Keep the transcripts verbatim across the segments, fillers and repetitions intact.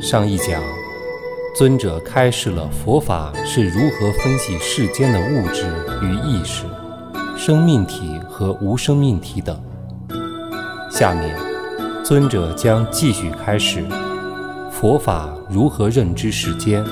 上一讲，尊者开示了佛法是如何分析世间的物质与意识、生命体和无生命体等。下面，尊者将继续开示佛法如何认知世间。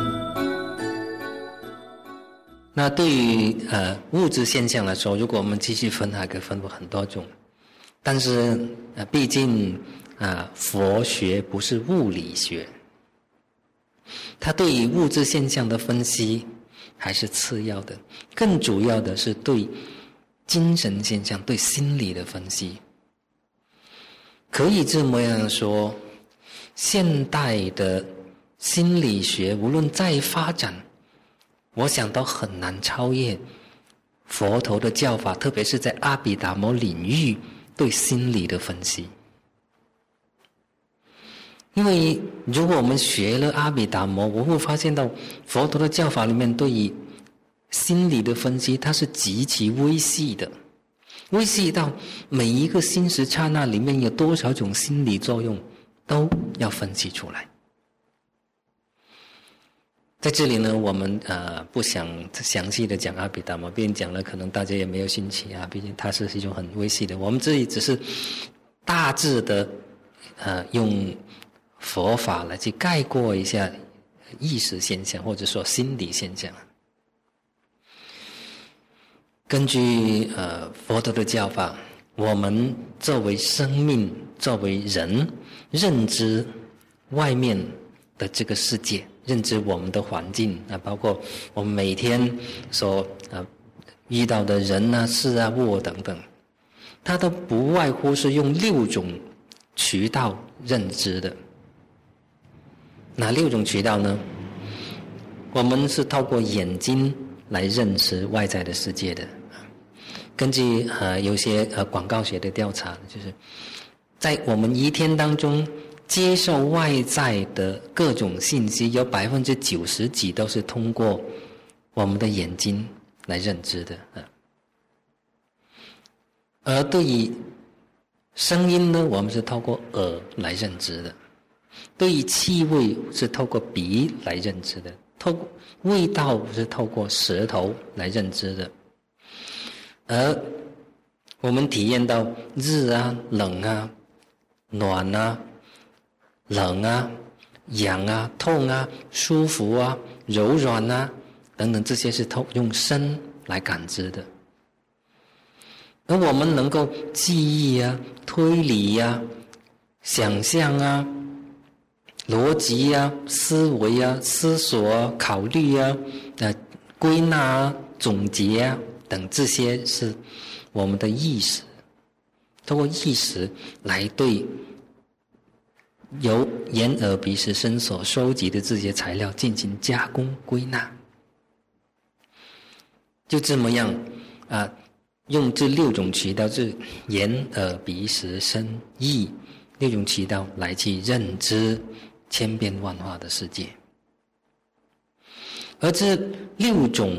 那对于呃物质现象来说，如果我们继续分，还可以分为很多种。但是呃，毕竟啊、呃，佛学不是物理学，它对于物质现象的分析还是次要的，更主要的是对精神现象、对心理的分析。可以这么样说，现代的心理学无论再发展，我想都很难超越佛陀的教法，特别是在阿毗达摩领域对心理的分析。因为如果我们学了阿毗达摩，我会发现到佛陀的教法里面对于心理的分析，它是极其微细的，微细到每一个心识刹那里面有多少种心理作用都要分析出来。在这里呢，我们呃不想详细的讲阿毗达摩，毕竟讲了可能大家也没有兴趣啊，毕竟它是一种很微细的。我们这里只是大致的呃用佛法来去概括一下意识现象或者说心理现象。根据呃佛陀的教法，我们作为生命，作为人，认知外面的这个世界，认知我们的环境啊，包括我们每天所呃遇到的人啊、事啊、物等等，它都不外乎是用六种渠道认知的。哪六种渠道呢？我们是透过眼睛来认识外在的世界的。根据呃有些呃广告学的调查，就是在我们一天当中接受外在的各种信息，有百分之九十几都是通过我们的眼睛来认知的。而对于声音呢，我们是透过耳来认知的；对于气味是透过鼻来认知的；透过味道是透过舌头来认知的。而我们体验到热啊、冷啊、暖啊、冷啊、痒啊、痛啊、舒服啊、柔软啊等等，这些是透用身来感知的。而我们能够记忆啊、推理啊、想象啊、逻辑啊、思维啊、思索啊、考虑啊、呃、归纳啊、总结啊等，这些是我们的意识，通过意识来对由眼耳鼻舌身所收集的这些材料进行加工归纳。就这么样啊，用这六种渠道，就是眼耳鼻舌身意六种渠道来去认知千变万化的世界。而这六种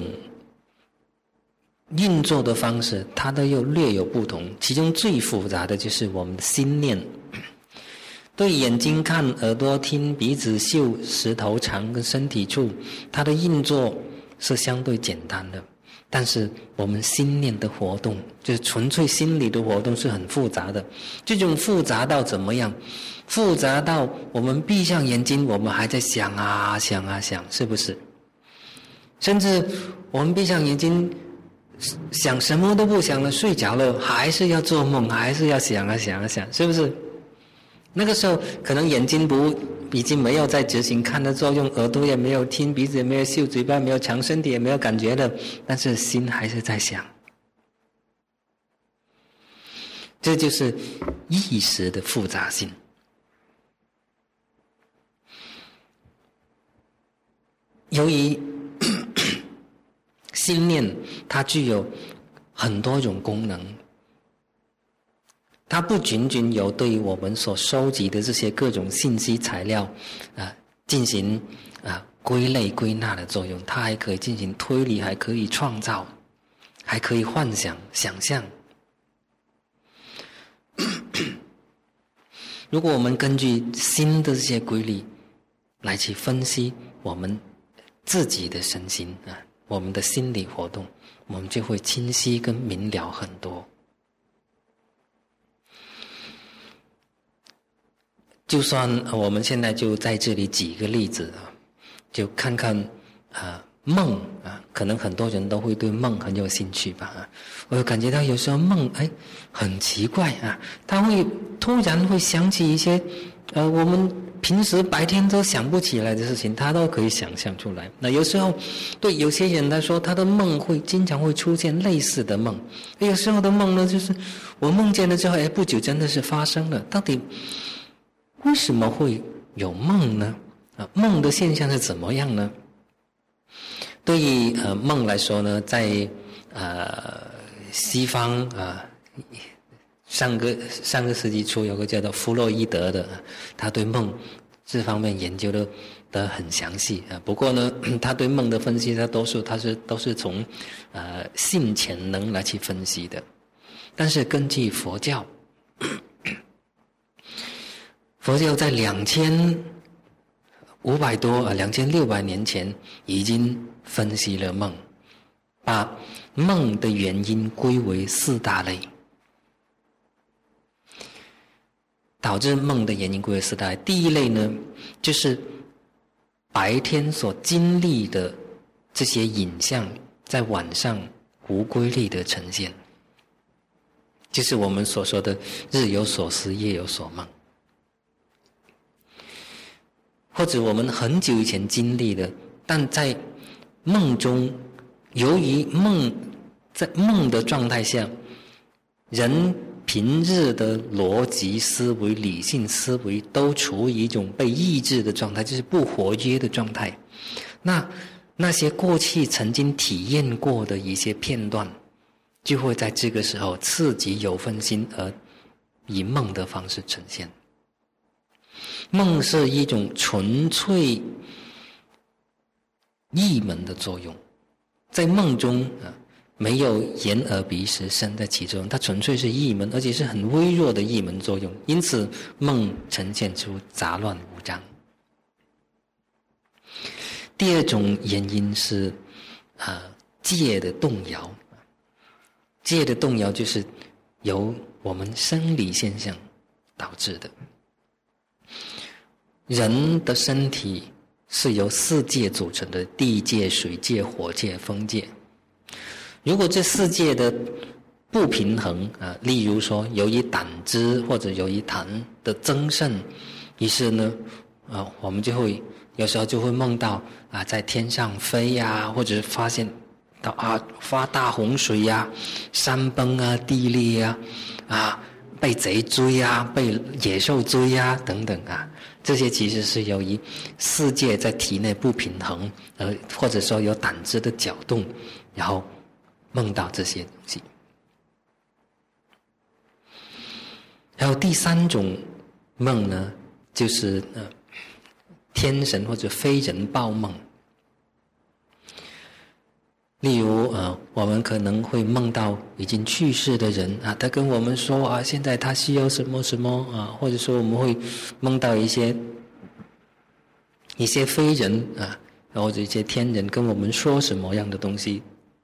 运作的方式，它都又略有不同，其中最复杂的就是我们的心念。对眼睛看、耳朵听、鼻子嗅、舌头尝跟身体触，它的运作是相对简单的，但是我们心念的活动，就是纯粹心理的活动是很复杂的。这种复杂到怎么样？复杂到我们闭上眼睛，我们还在想啊想啊想，是不是？甚至我们闭上眼睛想什么都不想了，睡着了，还是要做梦，还是要想啊想啊想，是不是？那个时候可能眼睛不已经没有在执行看的作用，耳朵也没有听，鼻子也没有嗅，嘴巴没有尝，身体也没有感觉了，但是心还是在想。这就是意识的复杂性。由于心念它具有很多种功能，它不仅仅有对于我们所收集的这些各种信息材料啊进行啊归类归纳的作用，它还可以进行推理，还可以创造，还可以幻想想象。如果我们根据心的这些规律来去分析我们自己的身心啊，我们的心理活动，我们就会清晰跟明了很多。就算我们现在就在这里举个例子啊，就看看啊梦啊，可能很多人都会对梦很有兴趣吧啊，我有感觉到有时候梦哎很奇怪啊，他会突然会想起一些呃我们平时白天都想不起来的事情，他都可以想象出来。那有时候对有些人来说，他的梦会经常会出现类似的梦，有时候的梦呢，就是我梦见了之后，哎，不久真的是发生了。到底为什么会有梦呢？啊，梦的现象是怎么样呢？对于呃梦来说呢，在呃西方啊。上个上个世纪初，有个叫做弗洛伊德的，他对梦这方面研究的的很详细啊。不过呢，他对梦的分析，他多数他是都是从呃性潜能来去分析的。但是根据佛教，佛教在两千五百多啊两千六百年前已经分析了梦，把梦的原因归为四大类。导致梦的原因归为四大类。第一类呢，就是白天所经历的这些影像，在晚上无规律的呈现，就是我们所说的日有所思，夜有所梦，或者我们很久以前经历的，但在梦中，由于梦在梦的状态下，人平日的逻辑思维、理性思维都处于一种被抑制的状态，就是不活跃的状态。那那些过去曾经体验过的一些片段，就会在这个时候刺激有分心，而以梦的方式呈现。梦是一种纯粹意门的作用，在梦中啊。没有眼耳鼻舌身在其中，它纯粹是意门，而且是很微弱的意门作用，因此梦呈现出杂乱无章。第二种原因是啊戒的动摇，戒的动摇就是由我们生理现象导致的。人的身体是由四界组成的，地界、水界、火界、风界。如果这四界的不平衡啊，例如说由于胆汁或者由于痰的增盛，于是呢，啊，我们就会有时候就会梦到啊，在天上飞呀、啊，或者发现到啊发大洪水呀、啊、山崩啊、地裂呀、啊，啊被贼追啊、被野兽追啊等等啊，这些其实是由于四界在体内不平衡，呃，或者说有胆汁的搅动，然后梦到这些东西。还有第三种梦呢，就是呃天神或者非人报梦。例如呃，我们可能会梦到已经去世的人啊，他跟我们说啊，现在他需要什么什么啊，或者说我们会梦到一些一些非人啊，或者一些天人跟我们说什么样的东西。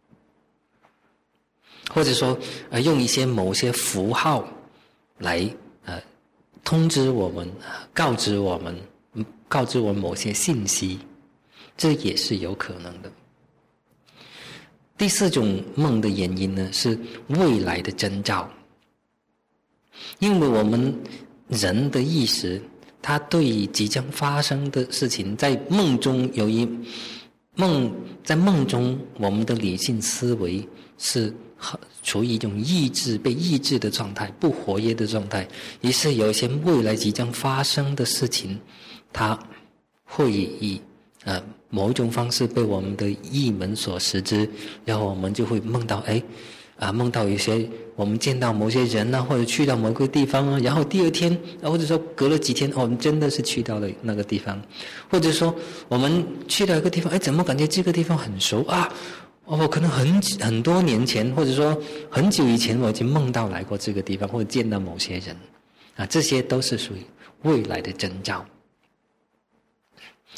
或者说呃用一些某些符号来呃通知我们、呃、告知我们告知我们某些信息，这也是有可能的。第四种梦的原因呢，是未来的征兆。因为我们人的意识，它对即将发生的事情，在梦中由于梦在梦中我们的理性思维是处于一种抑制、被抑制的状态，不活跃的状态，于是有一些未来即将发生的事情，它会以呃某一种方式被我们的意门所识知，然后我们就会梦到，哎，啊梦到有些我们见到某些人啊，或者去到某个地方啊，然后第二天，或者说隔了几天，哦，我们真的是去到了那个地方，或者说我们去到一个地方，哎，怎么感觉这个地方很熟啊？哦，可能很很多年前，或者说很久以前，我已经梦到来过这个地方，或者见到某些人，啊，这些都是属于未来的征兆。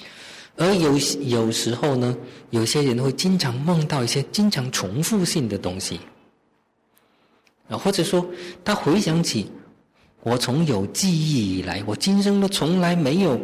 而有有时候呢，有些人会经常梦到一些经常重复性的东西，啊，或者说他回想起我从有记忆以来，我今生都从来没有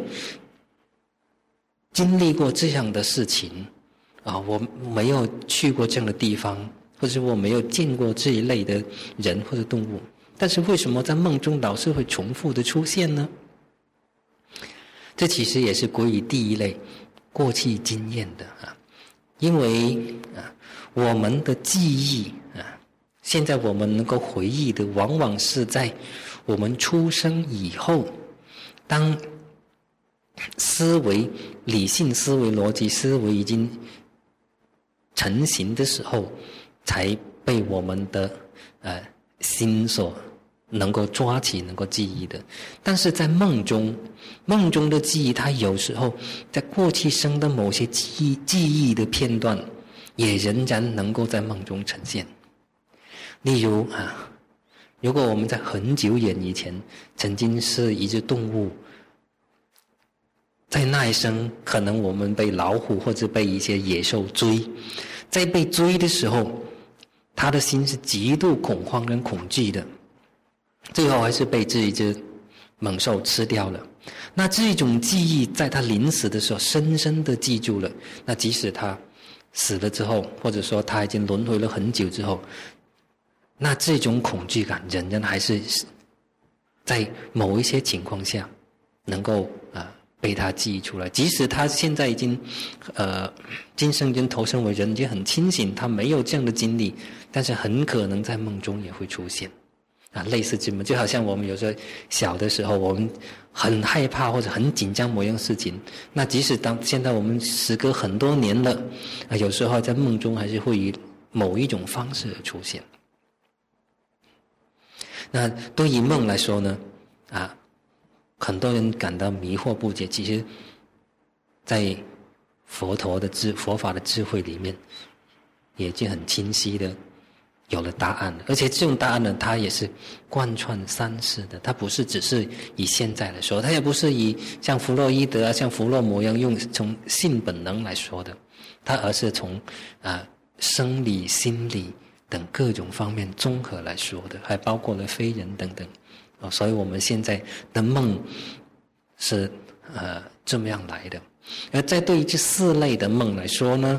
经历过这样的事情，啊，我没有去过这样的地方，或者我没有见过这一类的人或者动物，但是为什么在梦中老是会重复的出现呢？这其实也是归于第一类过去经验的啊，因为啊，我们的记忆啊，现在我们能够回忆的，往往是在我们出生以后，当思维、理性思维、逻辑思维已经成型的时候，才被我们的呃心所能够抓起，能够记忆的。但是在梦中，梦中的记忆，它有时候在过去生的某些记忆记忆的片段，也仍然能够在梦中呈现。例如啊，如果我们在很久远以前曾经是一只动物，在那一生可能我们被老虎或者被一些野兽追，在被追的时候，他的心是极度恐慌跟恐惧的，最后还是被这一只猛兽吃掉了。那这种记忆在他临死的时候深深的记住了，那即使他死了之后，或者说他已经轮回了很久之后，那这种恐惧感仍然还是在某一些情况下能够啊被他记忆出来。即使他现在已经呃今生已经投生为人，已经很清醒，他没有这样的经历，但是很可能在梦中也会出现啊，类似这么，就好像我们有时候小的时候，我们很害怕或者很紧张某样事情，那即使当现在我们时隔很多年了，啊，有时候在梦中还是会以某一种方式而出现。那对于梦来说呢，啊，很多人感到迷惑不解，其实在佛陀的智佛法的智慧里面，也就很清晰的有了答案，而且这种答案呢，它也是贯穿三世的，它不是只是以现在来说，它也不是以像弗洛伊德啊、像弗洛摩一样用从性本能来说的，它而是从啊生理、心理等各种方面综合来说的，还包括了非人等等。哦，所以我们现在的梦是呃这么样来的。而在对于这四类的梦来说呢，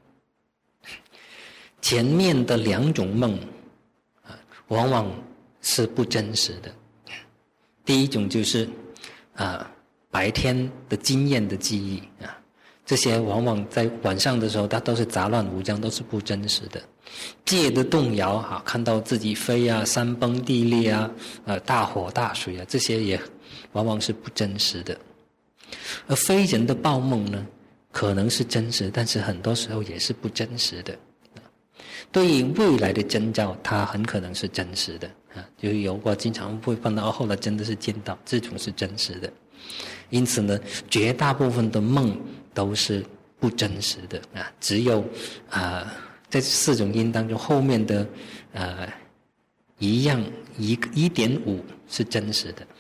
前面的两种梦啊，往往是不真实的。第一种就是啊白天的经验的记忆啊，这些往往在晚上的时候，它都是杂乱无章，都是不真实的。界的动摇啊，看到自己飞啊，山崩地裂啊，呃，大火大水啊，这些也往往是不真实的。而非人的报梦呢，可能是真实，但是很多时候也是不真实的。对于未来的征兆，它很可能是真实的啊，就是有过经常会碰到，后来真的是见到，这种是真实的。因此呢，绝大部分的梦都是不真实的啊，只有啊。在四种因当中，后面的呃一样一一点五是真实的。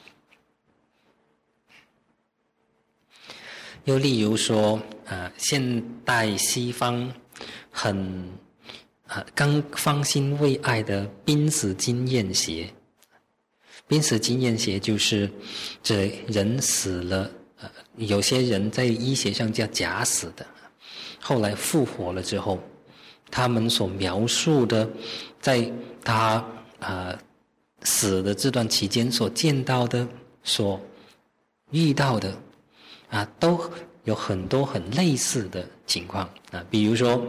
又例如说，啊、呃，现代西方很啊、呃、刚方兴未艾的濒死经验学，濒死经验学就是这人死了，呃，有些人在医学上叫假死的，后来复活了之后。他们所描述的，在他呃死的这段期间所见到的、所遇到的，啊，都有很多很类似的情况啊。比如说，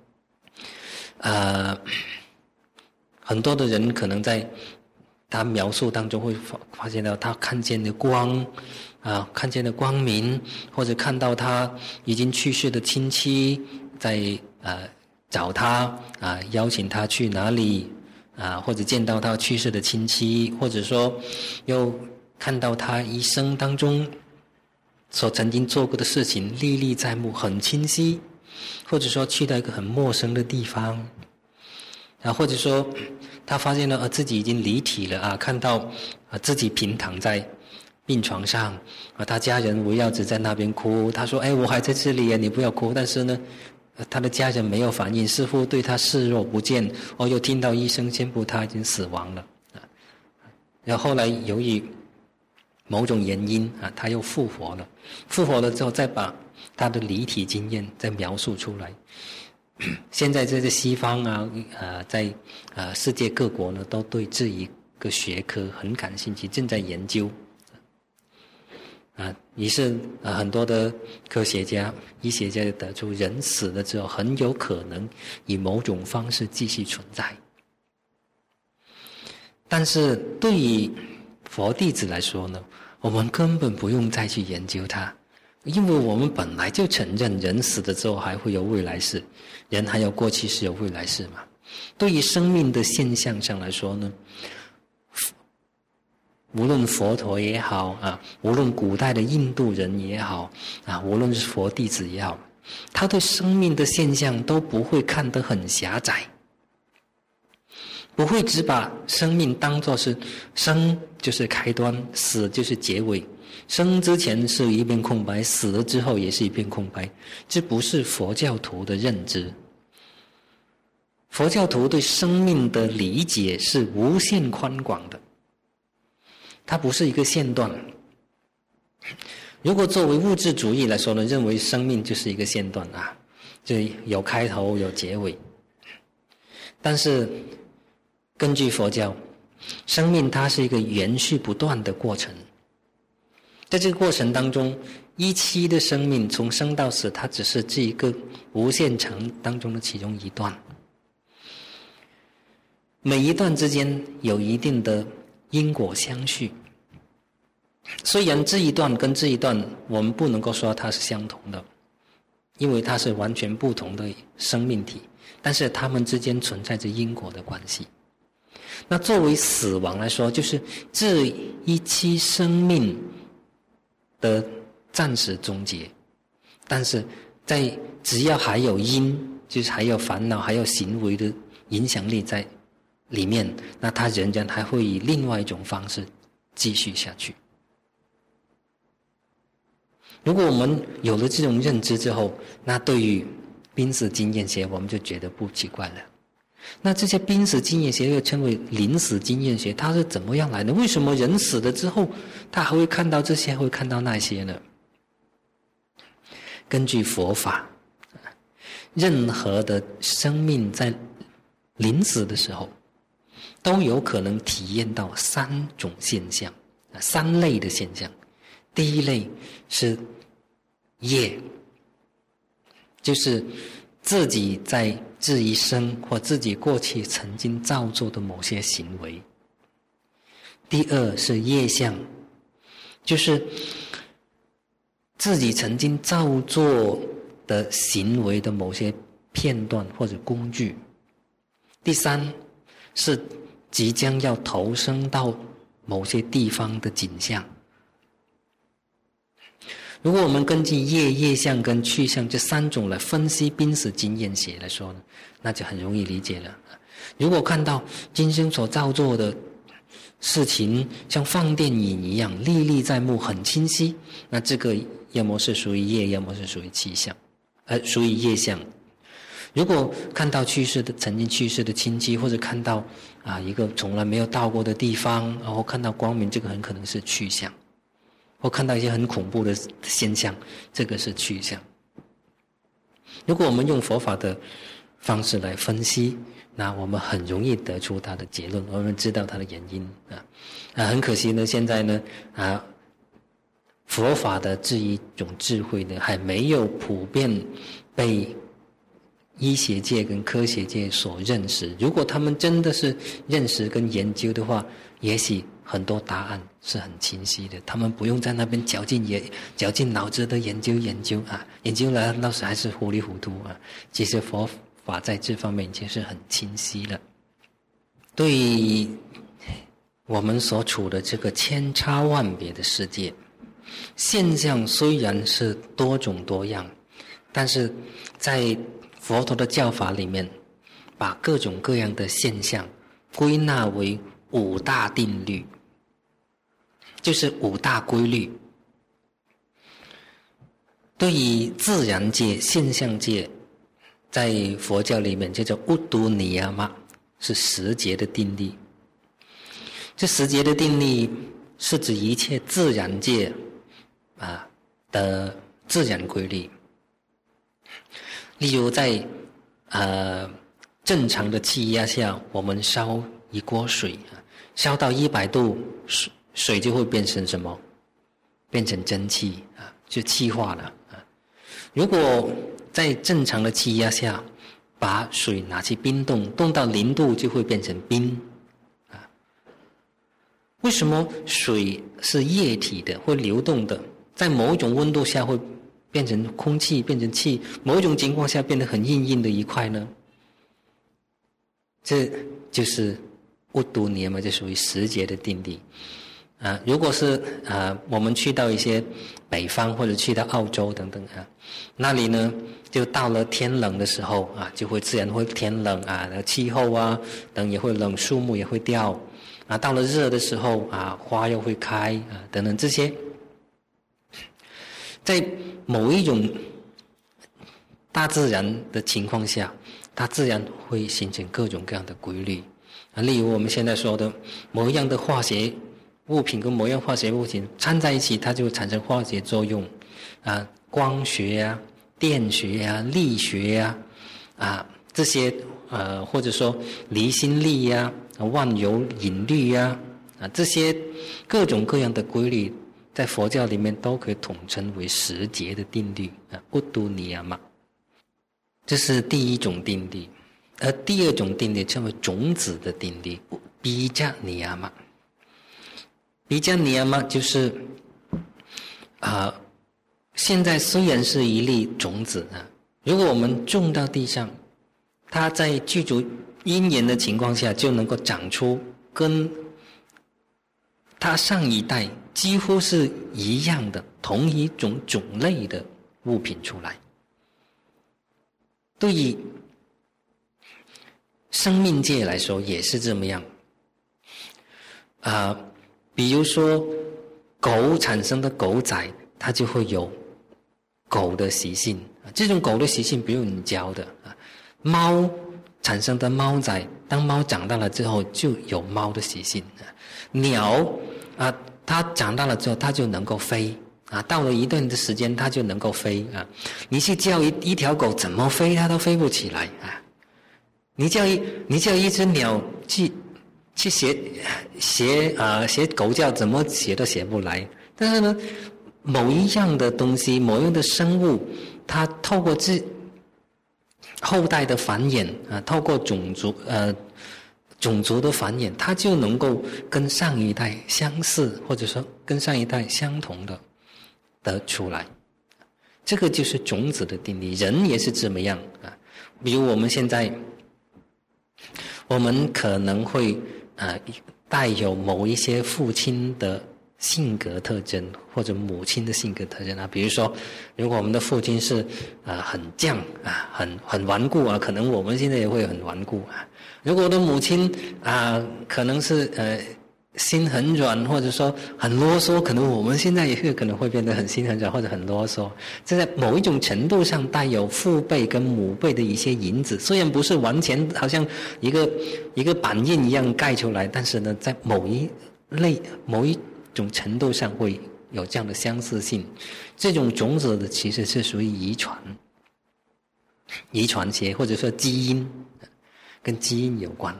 呃，很多的人可能在他描述当中会发发现到他看见的光，啊，看见的光明，或者看到他已经去世的亲戚在呃。找他啊，邀请他去哪里啊，或者见到他去世的亲戚，或者说又看到他一生当中所曾经做过的事情历历在目，很清晰，或者说去到一个很陌生的地方啊，或者说他发现了、啊、自己已经离体了啊，看到啊自己平躺在病床上啊，他家人围绕着在那边哭。他说：“哎，我还在这里呀，你不要哭。”但是呢，他的家人没有反应，似乎对他视若不见。哦，又听到医生宣布他已经死亡了啊。然后后来由于某种原因啊，他又复活了。复活了之后，再把他的离体经验再描述出来。现在在这西方啊，呃，在呃世界各国呢，都对这一个学科很感兴趣，正在研究。啊，于是啊，很多的科学家、医学家就得出，人死了之后，很有可能以某种方式继续存在。但是对于佛弟子来说呢，我们根本不用再去研究它，因为我们本来就承认人死了之后还会有未来世，人还有过去世有未来世嘛。对于生命的现象上来说呢，无论佛陀也好啊，无论古代的印度人也好啊，无论是佛弟子也好，他对生命的现象都不会看得很狭窄，不会只把生命当作是生就是开端，死就是结尾，生之前是一片空白，死了之后也是一片空白。这不是佛教徒的认知。佛教徒对生命的理解是无限宽广的，它不是一个线段。如果作为物质主义来说呢，认为生命就是一个线段啊，就有开头有结尾。但是根据佛教，生命它是一个延续不断的过程。在这个过程当中，一期的生命从生到死，它只是这一个无限长当中的其中一段。每一段之间有一定的因果相续，虽然这一段跟这一段我们不能够说它是相同的，因为它是完全不同的生命体，但是它们之间存在着因果的关系。那作为死亡来说，就是这一期生命的暂时终结，但是在只要还有因，就是还有烦恼还有行为的影响力在里面，那它仍然还会以另外一种方式继续下去。如果我们有了这种认知之后，那对于濒死经验学我们就觉得不奇怪了。那这些濒死经验学又称为临死经验学，它是怎么样来的？为什么人死了之后他还会看到这些会看到那些呢？根据佛法，任何的生命在临死的时候都有可能体验到三种现象，三类的现象。第一类是业，就是自己在这一生或自己过去曾经造作的某些行为。第二是业相，就是自己曾经造作的行为的某些片段或者工具。第三是即将要投生到某些地方的景象。如果我们根据业、业相跟去相这三种来分析濒死经验学来说呢，那就很容易理解了。如果看到今生所造作的事情像放电影一样历历在目很清晰，那这个要么是属于业，要么是属于气相，呃，属于业相。如果看到去世的曾经去世的亲戚，或者看到啊一个从来没有到过的地方，然后看到光明，这个很可能是去相。或看到一些很恐怖的现象，这个是去相。如果我们用佛法的方式来分析，那我们很容易得出它的结论，我们知道它的原因啊。啊，很可惜呢，现在呢啊，佛法的这一种智慧呢，还没有普遍被医学界跟科学界所认识。如果他们真的是认识跟研究的话，也许很多答案是很清晰的，他们不用在那边绞尽也绞尽脑汁的研究研究啊，研究了到时还是糊里糊涂啊。其实佛法在这方面已经是很清晰了。对于我们所处的这个千差万别的世界，现象虽然是多种多样，但是在佛陀的教法里面，把各种各样的现象归纳为五大定律。 就是五大规律。对于自然界、现象界，在佛教里面叫做乌都尼亚玛，是十节的定律。这十节的定律是指一切自然界啊的自然规律。例如在呃正常的气压下，我们烧一锅水，烧到一百度，水水就会变成什么？变成蒸汽啊，就气化了啊。如果在正常的气压下，把水拿去冰冻，冻到零度就会变成冰啊。为什么水是液体的，会流动的，在某一种温度下会变成空气，变成气，某一种情况下变得很硬硬的一块呢？这就是乌都尼亚玛，就属于十节的定律啊。如果是啊，我们去到一些北方或者去到澳洲等等啊，那里呢就到了天冷的时候啊，就会自然会天冷啊，气候啊等也会冷，树木也会掉啊。到了热的时候啊，花又会开啊等等，这些在某一种大自然的情况下，它自然会形成各种各样的规律啊。例如我们现在说的某一样的化学物品跟某样化学物品掺在一起，它就产生化学作用啊，光学啊、电学啊、力学啊啊这些呃，或者说离心力啊、万有引力啊啊这些各种各样的规律，在佛教里面都可以统称为十节的定律啊，乌都尼亚玛。这是第一种定律，而第二种定律称为种子的定律，比迦尼亚玛。比迦尼亚玛就是啊、呃，现在虽然是一粒种子啊，如果我们种到地上，它在具足因缘的情况下，就能够长出跟它上一代几乎是一样的同一种种类的物品出来。对于生命界来说也是这么样啊、呃，比如说狗产生的狗仔，它就会有狗的习性，这种狗的习性不用你教的啊。猫产生的猫仔，当猫长大了之后就有猫的习性啊。鸟啊，它长大了之后它就能够飞啊，到了一段的时间它就能够飞啊。你去叫一一条狗怎么飞，它都飞不起来啊。你叫一你叫一只鸟去去学学啊学狗叫，怎么学都学不来。但是呢，某一样的东西，某一样的生物，它透过自后代的繁衍啊，透过种族呃种族的繁衍，它就能够跟上一代相似，或者说跟上一代相同的得出来。这个就是种子的定律。人也是这么样啊。比如我们现在，我们可能会呃带有某一些父亲的性格特征，或者母亲的性格特征啊。比如说，如果我们的父亲是啊、呃、很犟啊，很很顽固啊，可能我们现在也会很顽固啊。如果我的母亲啊、呃、可能是呃心很软，或者说很啰嗦，可能我们现在也会可能会变得很心很软或者很啰嗦。这在某一种程度上带有父辈跟母辈的一些影子，虽然不是完全好像一个一个板印一样盖出来，但是呢，在某一类某一种程度上会有这样的相似性。这种种子的其实是属于遗传遗传学，或者说基因，跟基因有关。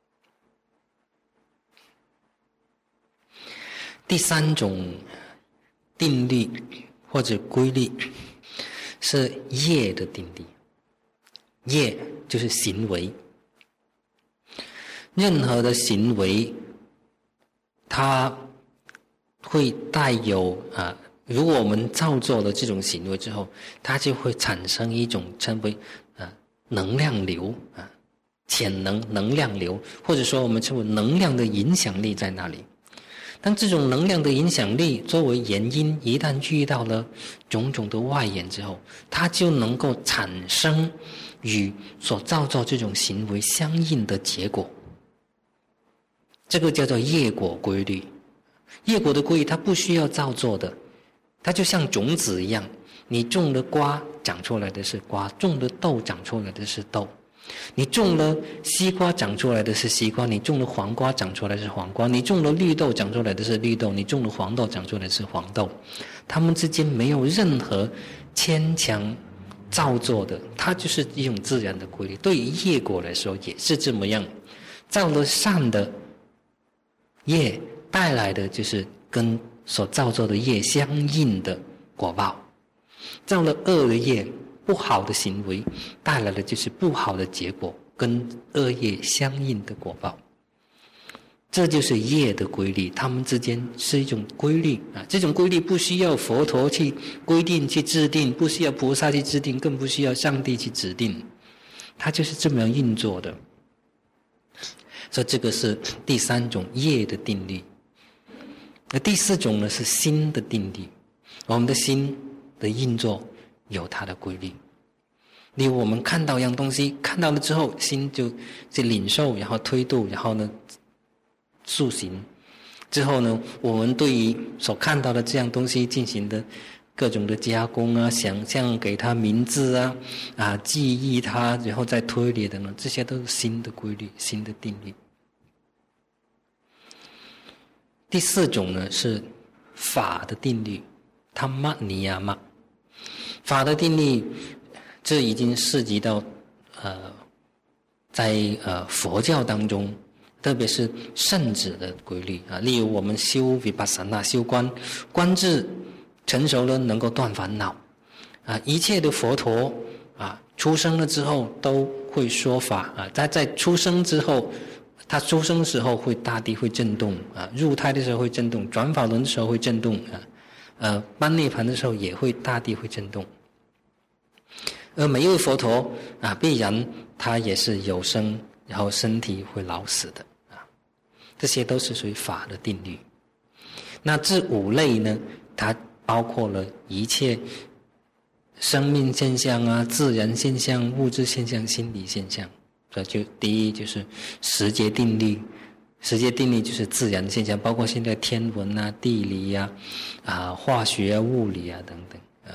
第三种定律或者规律是业的定律。业就是行为，任何的行为它会带有啊，如果我们造作了这种行为之后，它就会产生一种称为啊能量流啊，潜能能量流，或者说我们称为能量的影响力在那里。当这种能量的影响力作为原因，一旦遇到了种种的外缘之后，它就能够产生与所造作这种行为相应的结果。这个叫做业果规律。 业果的规律它不需要造作的，它就像种子一样，你种了瓜长出来的是瓜，种了豆长出来的是豆，你种了西瓜长出来的是西瓜，你种了黄瓜长出来的是黄瓜，你种了绿豆长出来的是绿豆，你种了黄豆长出来的是黄豆，它们之间没有任何牵强造作的，它就是一种自然的规律。对于业果来说也是这么样，造了善的业带来的就是跟所造作的业相应的果报，造了恶的业，不好的行为带来的就是不好的结果，跟恶业相应的果报。这就是业的规律，它们之间是一种规律啊。这种规律不需要佛陀去规定去制定，不需要菩萨去制定，更不需要上帝去指定，它就是这么样运作的。所以这个是第三种业的定律。那第四种呢是心的定律。我们的心的运作有它的规律。例如我们看到一样东西，看到了之后，心就去领受，然后推度，然后呢塑形。之后呢，我们对于所看到的这样东西进行的各种的加工啊、想象，给它名字啊、啊记忆它，然后再推理等等，这些都是心的规律、心的定律。第四种呢是法的定律，他玛尼亚玛。法的定律，这已经涉及到呃，在呃佛教当中，特别是圣旨的规律啊。例如我们修vipassana修观，观智成熟了能够断烦恼啊。一切的佛陀啊，出生了之后都会说法啊。在在出生之后，他出生的时候会大地会震动啊，入胎的时候会震动，转法轮的时候会震动啊，呃，般涅槃的时候也会大地会震动。而每一位佛陀啊，必然他也是有生，然后身体会老死的啊，这些都是属于法的定律。那这五类呢，它包括了一切生命现象啊、自然现象、物质现象、心理现象。所以就第一就是时节定律，时节定律就是自然现象，包括现在天文啊、地理啊、啊化学啊、物理啊等等啊。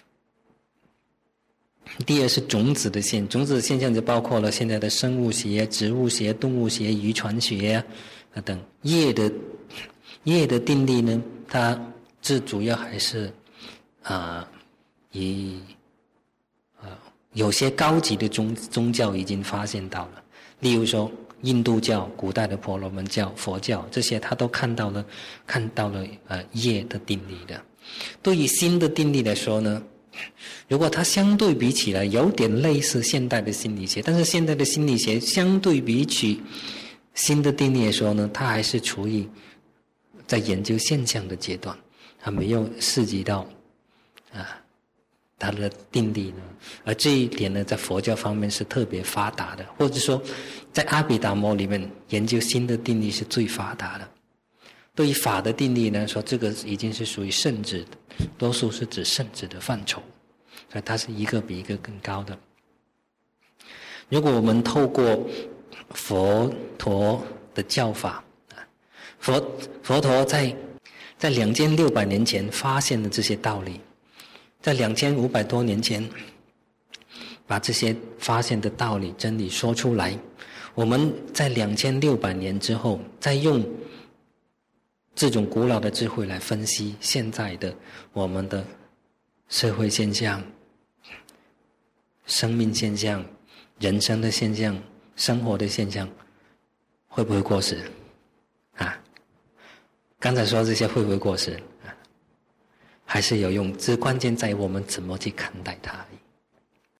第二是种子的现，种子的现象就包括了现在的生物学、植物学、动物学、遗传学啊啊等。业的业的定律呢，它这主要还是啊以啊。有些高级的宗宗教已经发现到了，例如说印度教、古代的婆罗门教、佛教这些，他都看到了，看到了呃业的定律的。对于心的定律来说呢，如果它相对比起来有点类似现代的心理学，但是现代的心理学相对比起心的定律来说呢，它还是处于在研究现象的阶段，还没有涉及到啊。它的定律呢，而这一点呢，在佛教方面是特别发达的，或者说，在阿毗达摩里面研究心的定律是最发达的。对于法的定律呢，说这个已经是属于圣旨的，多数是指圣旨的范畴，所以它是一个比一个更高的。如果我们透过佛陀的教法，佛佛陀在在两千六百年前发现了这些道理。在两千五百多年前，把这些发现的道理、真理说出来。我们在两千六百年之后，再用这种古老的智慧来分析现在的我们的社会现象、生命现象、人生的现象、生活的现象，会不会过时？啊，刚才说这些会不会过时？还是有用，这关键在于我们怎么去看待它。